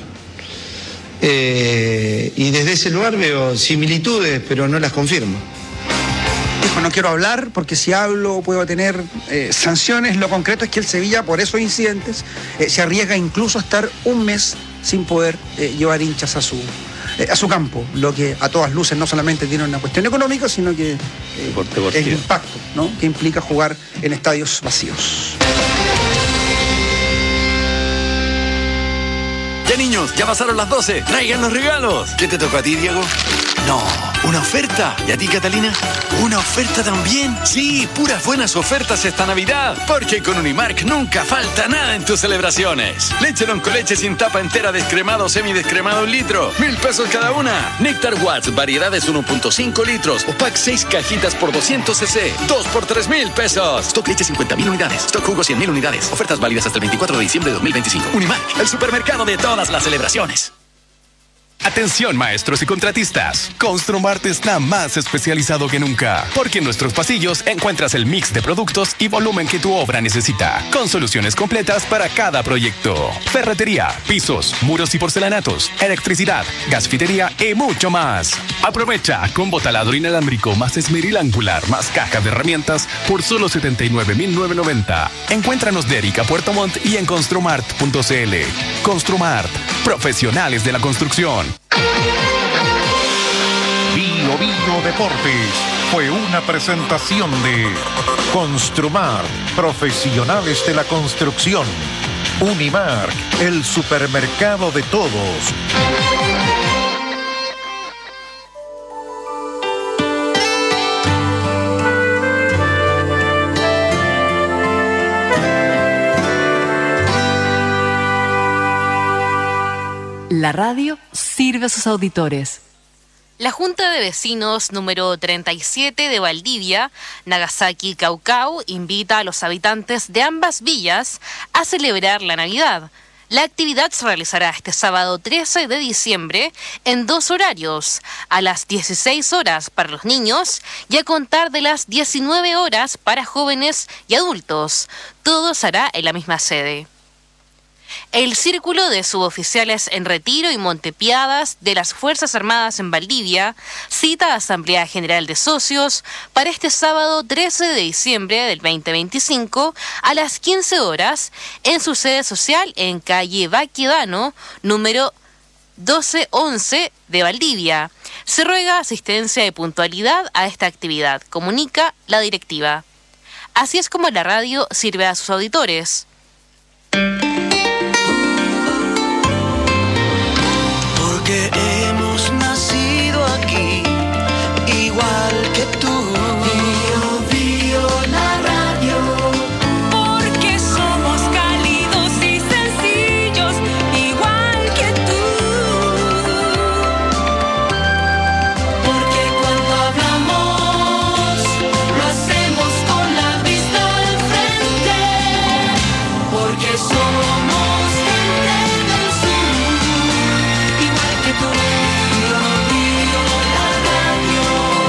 Y desde ese lugar veo similitudes, pero no las confirmo. Dijo, no quiero hablar porque si hablo puedo tener sanciones. Lo concreto es que el Sevilla, por esos incidentes, se arriesga incluso a estar un mes sin poder llevar hinchas a su campo, lo que a todas luces no solamente tiene una cuestión económica, sino que el impacto, ¿no?, que implica jugar en estadios vacíos. Ya niños, ya pasaron las 12, traigan los regalos. ¿Qué te tocó a ti, Diego? No, ¿una oferta? ¿Y a ti, Catalina? ¿Una oferta también? Sí, puras buenas ofertas esta Navidad. Porque con Unimark nunca falta nada en tus celebraciones. Leche Loncoleche sin tapa entera, descremado o semidescremado 1 litro. 1,000 pesos cada una. Néctar Watts, variedades 1.5 litros. O pack 6 cajitas por 200 cc. 2 por 3,000 pesos. Stock leche 50,000 unidades. Stock jugo 100,000 unidades. Ofertas válidas hasta el 24 de diciembre de 2025. Unimark, el supermercado de todas las celebraciones. Atención maestros y contratistas, Construmart está más especializado que nunca, porque en nuestros pasillos encuentras el mix de productos y volumen que tu obra necesita, con soluciones completas para cada proyecto. Ferretería, pisos, muros y porcelanatos, electricidad, gasfitería y mucho más. Aprovecha con botaladro inalámbrico más esmeril angular más caja de herramientas por solo 79,990. Encuéntranos de Erika Puerto Montt y en construmart.cl. Construmart, profesionales de la construcción. Bio Deportes fue una presentación de Construmar, profesionales de la construcción. Unimark, el supermercado de todos. La radio sirve a sus auditores. La Junta de Vecinos número 37 de Valdivia, Nagasaki, Caucao, invita a los habitantes de ambas villas a celebrar la Navidad. La actividad se realizará este sábado 13 de diciembre en 2 horarios, a las 16 horas para los niños y a contar de las 19 horas para jóvenes y adultos. Todo se hará en la misma sede. El Círculo de Suboficiales en Retiro y Montepiadas de las Fuerzas Armadas en Valdivia cita a Asamblea General de Socios para este sábado 13 de diciembre del 2025 a las 15 horas en su sede social en calle Baquedano, número 1211 de Valdivia. Se ruega asistencia y puntualidad a esta actividad, comunica la directiva. Así es como la radio sirve a sus auditores. Porque hemos nacido aquí, igual que tú. Bio, bio, la radio. Porque somos cálidos y sencillos, igual que tú. Porque cuando hablamos, lo hacemos con la vista al frente. Porque somos gente del sur, igual que tú. Bio, bio, la radio.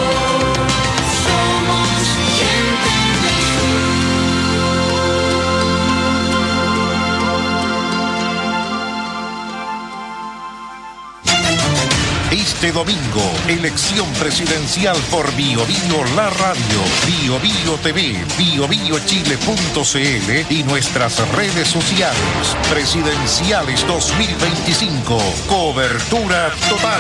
Somos gente del Este domingo, elección presidencial por Bio Bio La Radio, Bio Bio TV, biobiochile.cl y nuestras redes sociales. Presidenciales 2025. Cobertura total.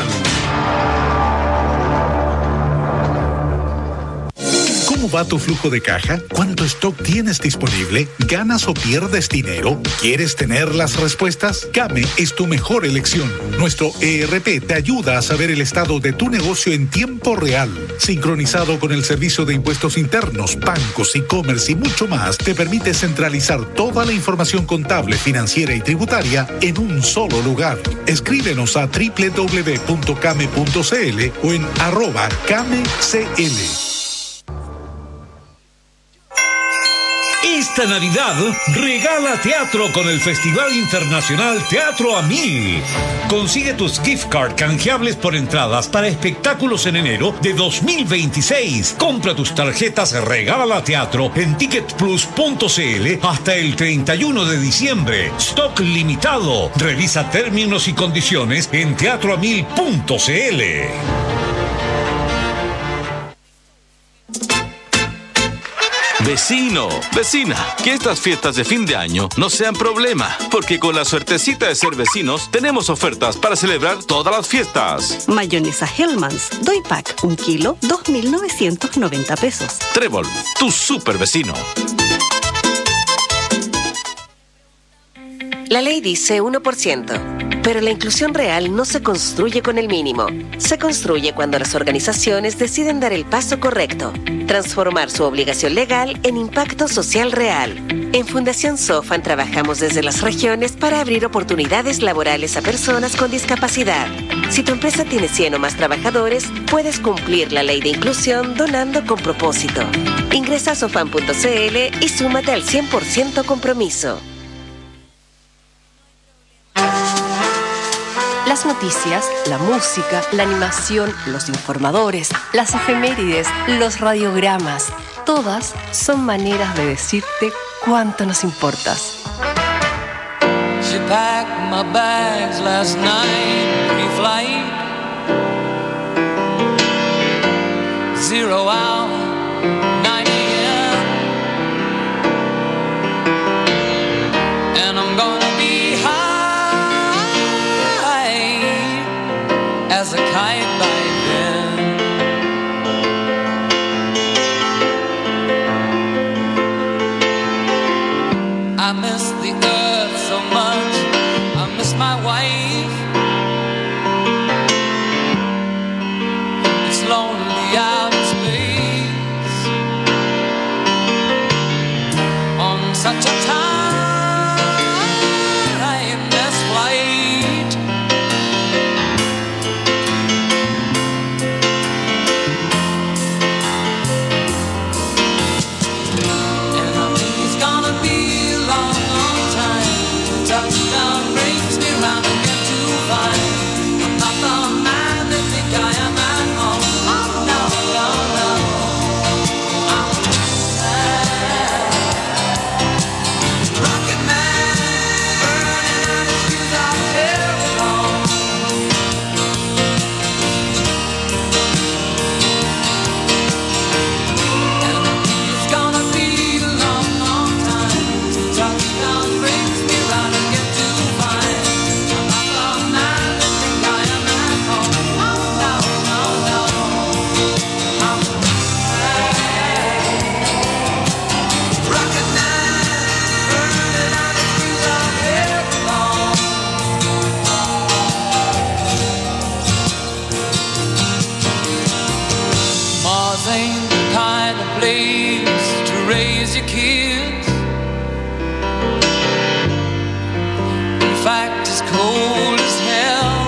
¿Cómo va tu flujo de caja? ¿Cuánto stock tienes disponible? ¿Ganas o pierdes dinero? ¿Quieres tener las respuestas? Kame es tu mejor elección. Nuestro ERP te ayuda a saber el estado de tu negocio en tiempo real. Sincronizado con el Servicio de Impuestos Internos, bancos, e-commerce y mucho más, te permite centralizar toda la información contable, financiera y tributaria en un solo lugar. Escríbenos a www.kame.cl o en @kamecl. Esta Navidad regala teatro con el Festival Internacional Teatro a Mil. Consigue tus gift card canjeables por entradas para espectáculos en enero de 2026. Compra tus tarjetas Regala Teatro en ticketplus.cl hasta el 31 de diciembre. Stock limitado. Revisa términos y condiciones en teatroamil.cl. Vecino, vecina, que estas fiestas de fin de año no sean problema, porque con la suertecita de ser vecinos tenemos ofertas para celebrar todas las fiestas. Mayonesa Hellmann's, Doy Pack, 1 kilo, 2.990 pesos. Trébol, tu super vecino. La ley dice 1%, pero la inclusión real no se construye con el mínimo. Se construye cuando las organizaciones deciden dar el paso correcto, transformar su obligación legal en impacto social real. En Fundación SOFAN trabajamos desde las regiones para abrir oportunidades laborales a personas con discapacidad. Si tu empresa tiene 100 o más trabajadores, puedes cumplir la ley de inclusión donando con propósito. Ingresa a sofan.cl y súmate al 100% compromiso. Las noticias, la música, la animación, los informadores, las efemérides, los radiogramas, todas son maneras de decirte cuánto nos importas. She packed my bags last night, pre-flight. 0 hour, 9 a.m. And I'm gonna be high as a kite by then. I miss the earth so crazy kids. In fact, it's cold as hell,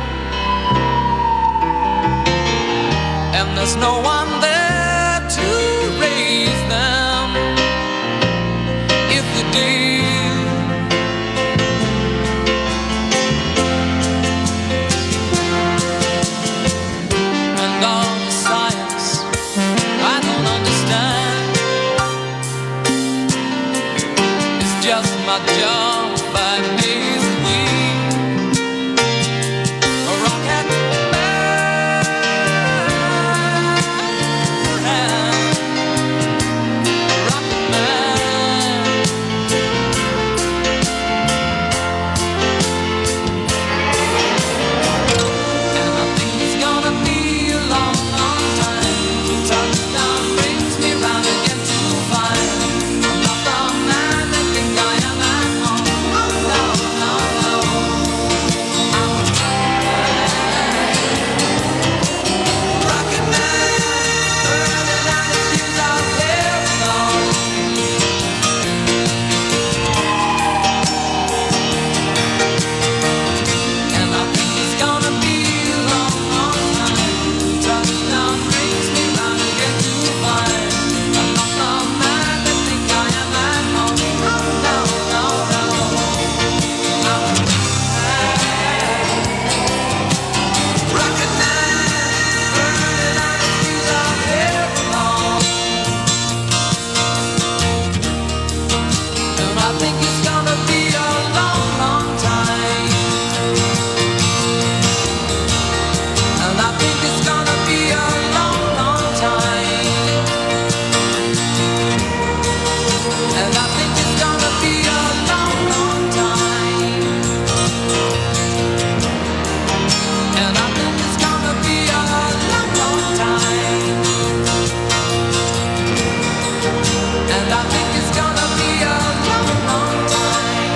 and there's no one there to raise them if they did. And all the science I don't understand, it's just my job 5 days a week. A rocket man, a rocket man. And I think it's gonna be a long, long time till touchdown brings me round again to find I'm not the man they think I am at home. Oh no, no, no. I'm a rocket man, burning out the fuse out there alone. And I think it's gonna be a long, long time till touchdown brings me round again to find I'm not the man they think I am at home. Oh no, no, no. I'm a rocket man, burning out the fuse out there alone. And I think it's gonna be a long, long time. And I think it's gonna be a long, long time. And I think it's gonna be a long, long time. And I think it's gonna be a long, long time. And I think it's gonna be a long, long time.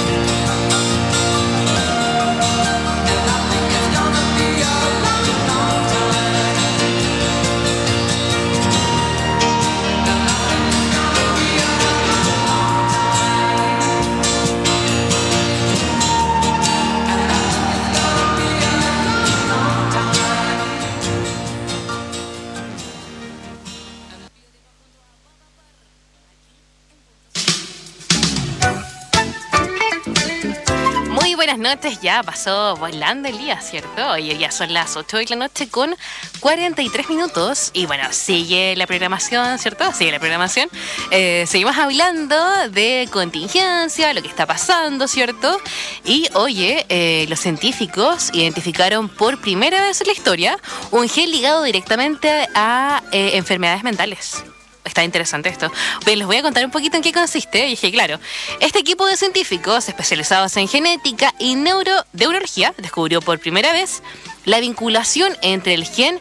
And I think it's gonna be a long, long time. And I think it's gonna be a long, long Muy buenas noches, ya pasó volando el día, ¿cierto? Hoy ya son las 8 de la noche con 43 minutos y bueno, sigue la programación, ¿cierto? Sigue la programación. Seguimos hablando de contingencia, lo que está pasando, ¿cierto? Y oye, los científicos identificaron por primera vez en la historia un gen ligado directamente a enfermedades mentales. Está interesante esto. Bien, les voy a contar un poquito en qué consiste. Y dije, claro, este equipo de científicos especializados en genética y neurología descubrió por primera vez la vinculación entre el gen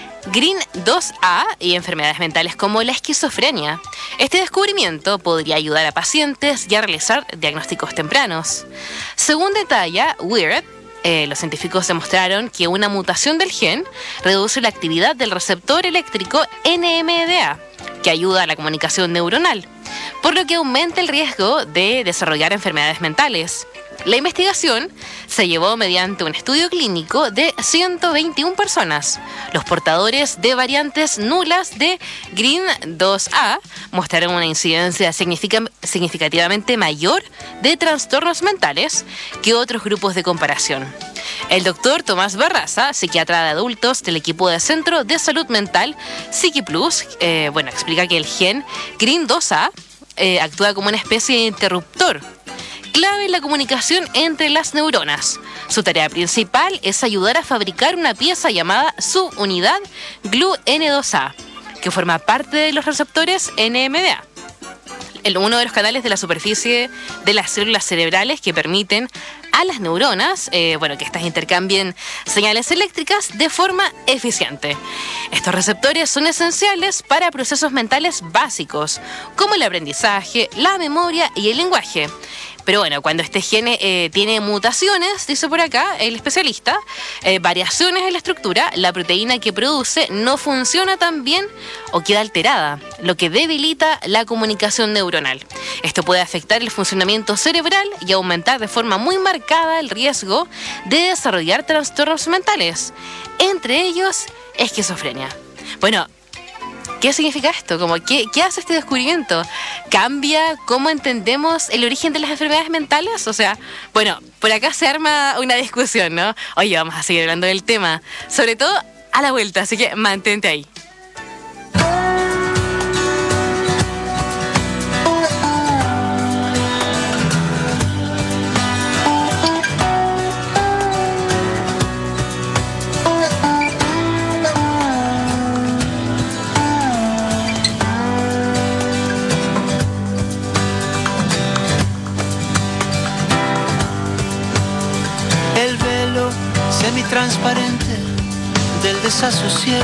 GRIN2A y enfermedades mentales como la esquizofrenia. Este descubrimiento podría ayudar a pacientes y a realizar diagnósticos tempranos. Según detalla Weird, los científicos demostraron que una mutación del gen reduce la actividad del receptor eléctrico NMDA, que ayuda a la comunicación neuronal, por lo que aumenta el riesgo de desarrollar enfermedades mentales. La investigación se llevó mediante un estudio clínico de 121 personas. Los portadores de variantes nulas de GRIN2A mostraron una incidencia significativamente mayor de trastornos mentales que otros grupos de comparación. El doctor Tomás Barraza, psiquiatra de adultos del equipo de Centro de Salud Mental PsiquiPlus, explica que el gen GRIN2A actúa como una especie de interruptor clave en la comunicación entre las neuronas. Su tarea principal es ayudar a fabricar una pieza llamada subunidad GLU-N2A, que forma parte de los receptores NMDA, uno de los canales de la superficie de las células cerebrales que permiten a las neuronas que éstas intercambien señales eléctricas de forma eficiente. Estos receptores son esenciales para procesos mentales básicos, como el aprendizaje, la memoria y el lenguaje. Pero bueno, cuando este gen tiene mutaciones, dice por acá el especialista, variaciones en la estructura, la proteína que produce no funciona tan bien o queda alterada, lo que debilita la comunicación neuronal. Esto puede afectar el funcionamiento cerebral y aumentar de forma muy marcada el riesgo de desarrollar trastornos mentales, entre ellos esquizofrenia. Bueno, ¿qué significa esto? ¿Qué hace este descubrimiento? ¿Cambia cómo entendemos el origen de las enfermedades mentales? O sea, bueno, por acá se arma una discusión, ¿no? Oye, vamos a seguir hablando del tema, sobre todo a la vuelta, así que mantente ahí. El velo semitransparente del desasosiego.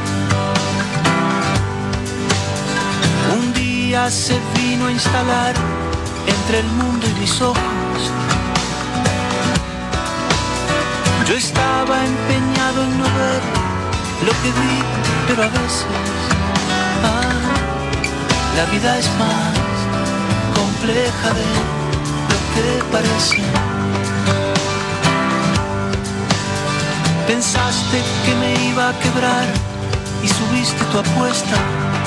Un día se vino a instalar entre el mundo y mis ojos. Yo estaba empeñado en no ver lo que vi, pero a veces la vida es más compleja de lo que parece. Pensaste que me iba a quebrar y subiste tu apuesta.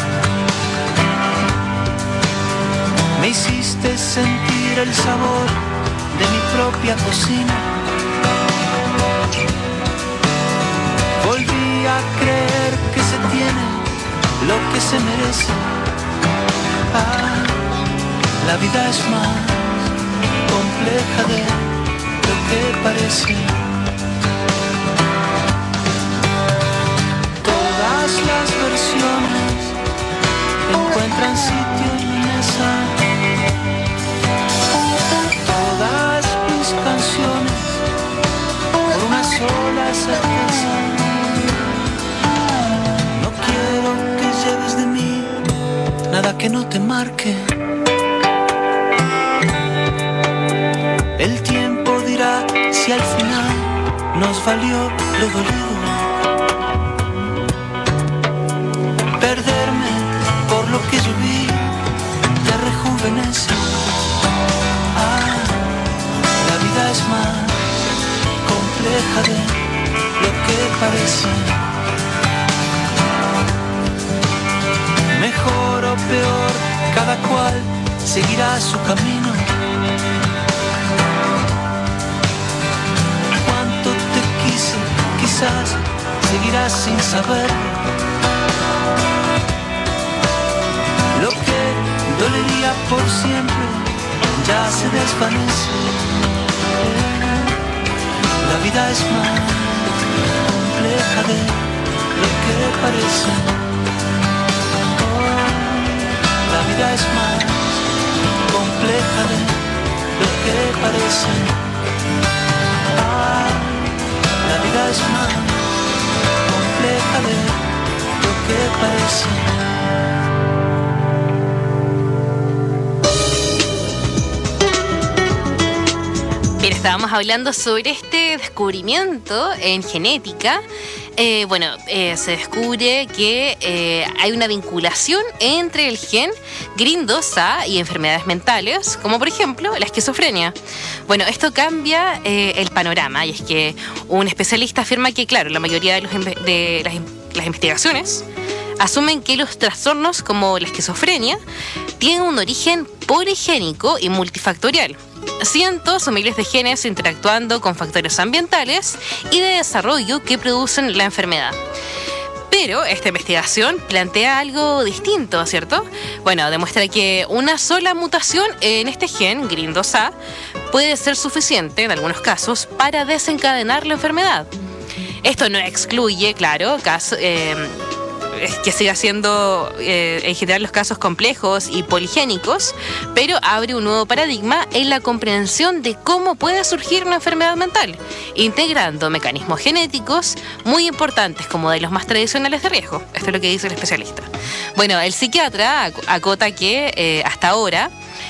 Me hiciste sentir el sabor de mi propia cocina. Volví a creer que se tiene lo que se merece. La vida es más compleja de lo que parece. Todas las versiones encuentran sitio en mi mesa. Todas mis canciones por una sola certeza. No quiero que lleves de mí nada que no te marque. El tiempo dirá si al final nos valió lo dolido. Perderme por lo que yo vi te rejuvenece. La vida es más compleja de lo que parece. Mejor o peor, cada cual seguirá su camino. Cuánto te quise, quizás seguirás sin saberlo. Lo que dolería por siempre ya se desvanece. La vida es más compleja de lo que parece. La vida es más compleja de lo que parece. La vida es más compleja de lo que parece. Bien, estábamos hablando sobre este descubrimiento en genética. Se descubre que hay una vinculación entre el gen GRIN2A y enfermedades mentales, como por ejemplo la esquizofrenia. Bueno, esto cambia el panorama, y es que un especialista afirma que, claro, la mayoría de las investigaciones asumen que los trastornos como la esquizofrenia tienen un origen poligénico y multifactorial. Cientos o miles de genes interactuando con factores ambientales y de desarrollo que producen la enfermedad. Pero esta investigación plantea algo distinto, ¿cierto? Bueno, demuestra que una sola mutación en este gen, GRIN2A, puede ser suficiente, en algunos casos, para desencadenar la enfermedad. Esto no excluye, claro, que siga siendo en general los casos complejos y poligénicos, pero abre un nuevo paradigma en la comprensión de cómo puede surgir una enfermedad mental, integrando mecanismos genéticos muy importantes como de los más tradicionales de riesgo. Esto es lo que dice el especialista. Bueno, el psiquiatra acota que hasta ahora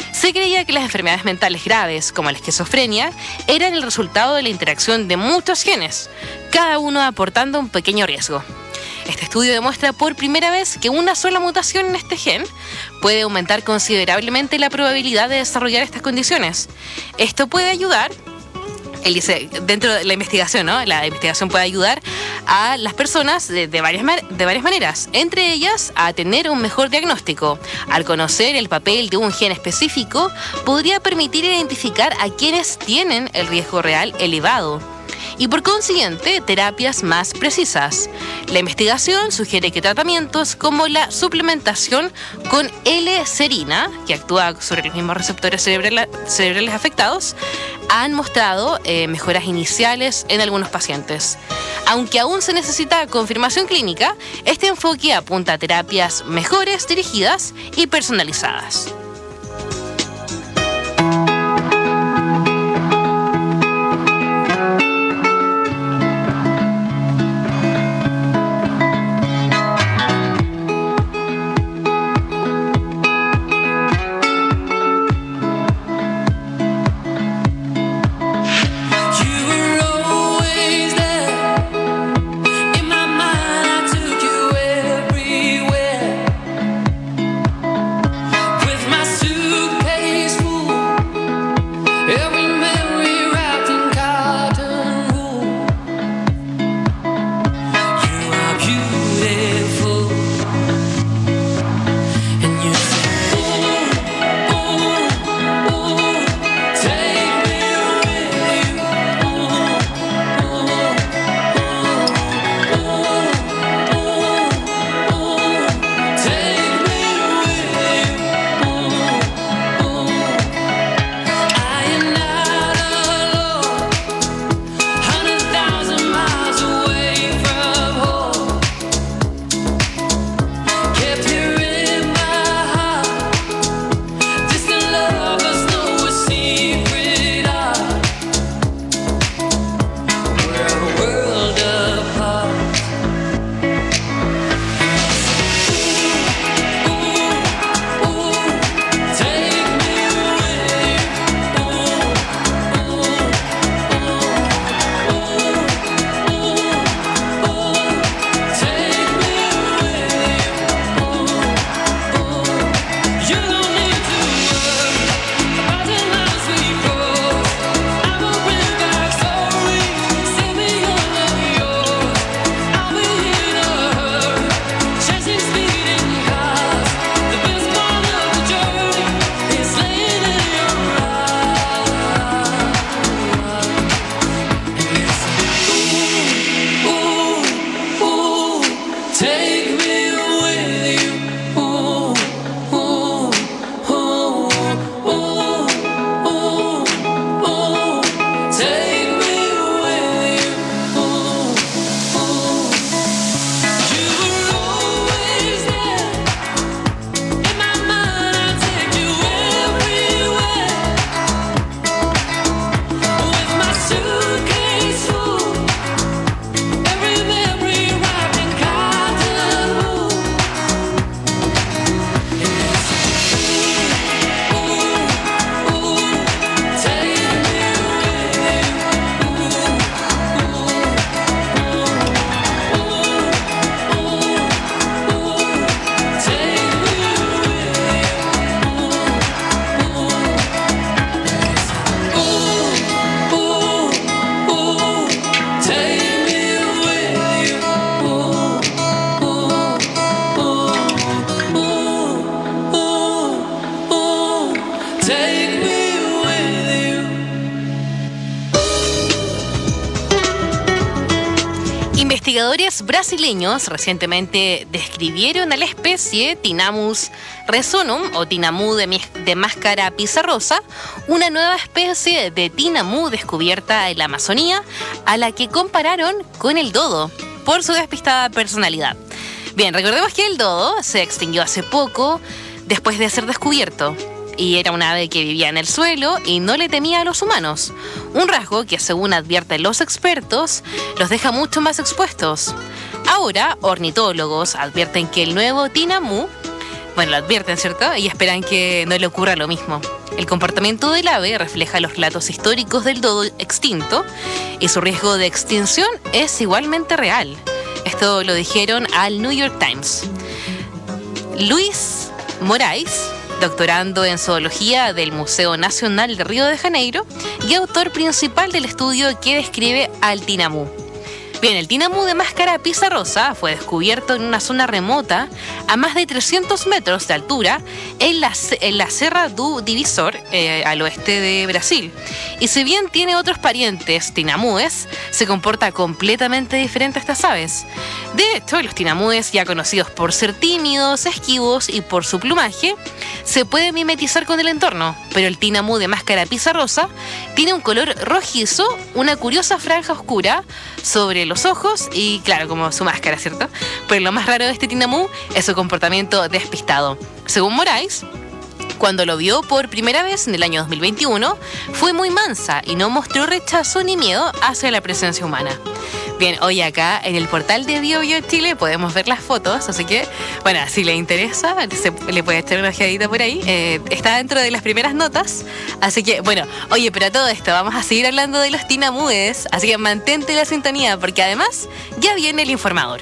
Se creía que las enfermedades mentales graves, como la esquizofrenia, eran el resultado de la interacción de muchos genes, cada uno aportando un pequeño riesgo. Este estudio demuestra por primera vez que una sola mutación en este gen puede aumentar considerablemente la probabilidad de desarrollar estas condiciones. Esto puede ayudar, él dice, dentro de la investigación, ¿no? La investigación puede ayudar a las personas de varias maneras, entre ellas a tener un mejor diagnóstico. Al conocer el papel de un gen específico, podría permitir identificar a quienes tienen el riesgo real elevado y por consiguiente terapias más precisas. La investigación sugiere que tratamientos como la suplementación con L-serina, que actúa sobre los mismos receptores cerebrales afectados, han mostrado mejoras iniciales en algunos pacientes. Aunque aún se necesita confirmación clínica, este enfoque apunta a terapias mejores, dirigidas y personalizadas. Investigadores brasileños recientemente describieron a la especie Tinamus resonum o tinamú de máscara pizarrosa, una nueva especie de tinamú descubierta en la Amazonía, a la que compararon con el dodo por su despistada personalidad. Bien, recordemos que el dodo se extinguió hace poco después de ser descubierto. Y era un ave que vivía en el suelo y no le temía a los humanos. Un rasgo que, según advierten los expertos, los deja mucho más expuestos. Ahora, ornitólogos advierten que el nuevo tinamú, bueno, lo advierten, ¿cierto? Y esperan que no le ocurra lo mismo. El comportamiento del ave refleja los relatos históricos del dodo extinto y su riesgo de extinción es igualmente real. Esto lo dijeron al New York Times. Luis Moraes, doctorando en zoología del Museo Nacional de Río de Janeiro y autor principal del estudio que describe al tinamú. Bien, el tinamú de máscara pizarrosa fue descubierto en una zona remota a más de 300 metros de altura en la Serra do Divisor, al oeste de Brasil. Y si bien tiene otros parientes tinamúes, se comporta completamente diferente a estas aves. De hecho, los tinamúes, ya conocidos por ser tímidos, esquivos y por su plumaje, se pueden mimetizar con el entorno, pero el tinamú de máscara pizarrosa tiene un color rojizo, una curiosa franja oscura sobre los ojos y, claro, como su máscara, ¿cierto? Pero lo más raro de este tinamú es su comportamiento despistado. Según Moraes, cuando lo vio por primera vez en el año 2021, fue muy mansa y no mostró rechazo ni miedo hacia la presencia humana. Bien, hoy acá en el portal de BioBio Chile podemos ver las fotos, así que, bueno, si le interesa, le puede echar una ojeadita por ahí. Está dentro de las primeras notas, así que, bueno, oye, pero a todo esto vamos a seguir hablando de los tinamúes, así que mantente la sintonía, porque además ya viene el informador.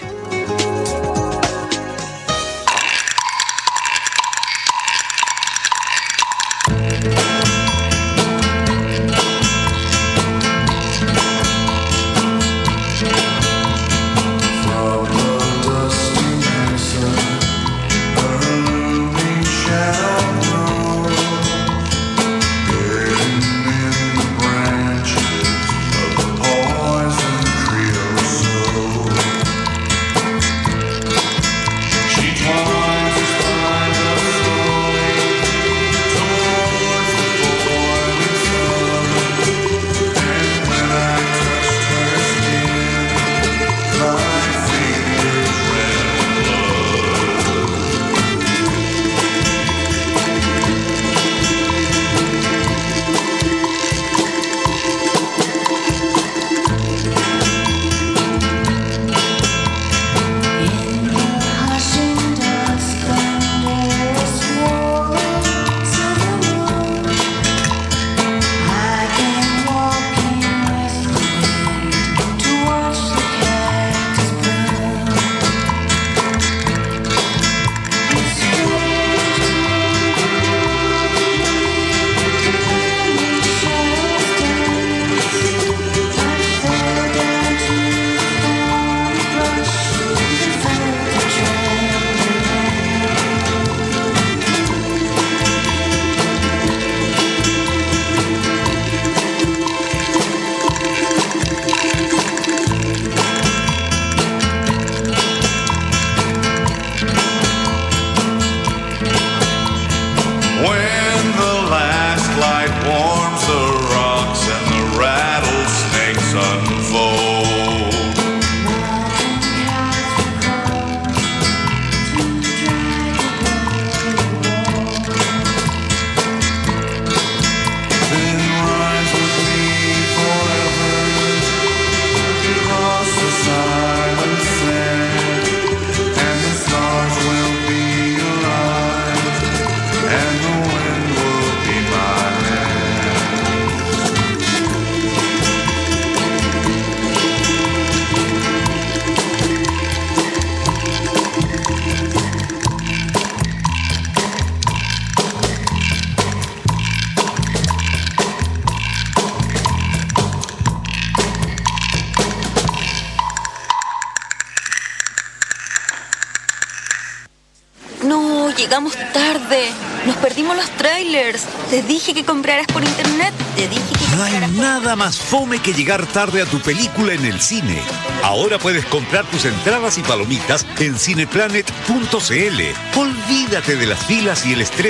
Llegamos tarde. Nos perdimos los trailers. Te dije que compraras por internet. Te dije que No hay nada más fome que llegar tarde a tu película en el cine. Ahora puedes comprar tus entradas y palomitas en cineplanet.cl. Olvídate de las filas y el estrés